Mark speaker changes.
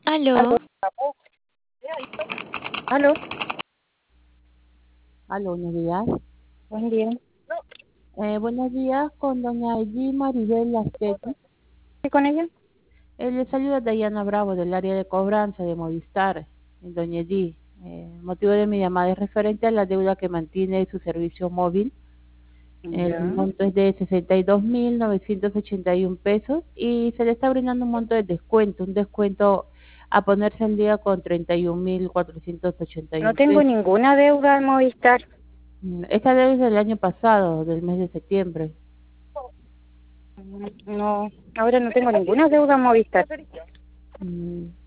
Speaker 1: Aló,
Speaker 2: Aló,
Speaker 3: Aló, buenos días.
Speaker 2: buen día.
Speaker 3: Buenos días con doña Edí Maribel Lasqueti.
Speaker 2: ¿Sí con ella?
Speaker 3: Le saluda Dayana Bravo del área de cobranza de Movistar, en doña Edí. Motivo de mi llamada es referente a la deuda que mantiene su servicio móvil. El
Speaker 2: Ya.
Speaker 3: monto es de 62.981 pesos y se le está brindando un monto de descuento, un descuento a ponerse al día con
Speaker 2: No
Speaker 3: 31.481
Speaker 2: tengo
Speaker 3: pesos.
Speaker 2: ninguna deuda en Movistar.
Speaker 3: Esta deuda es del año pasado, del mes de septiembre.
Speaker 2: No, ahora no tengo ninguna deuda en Movistar.
Speaker 3: Mm,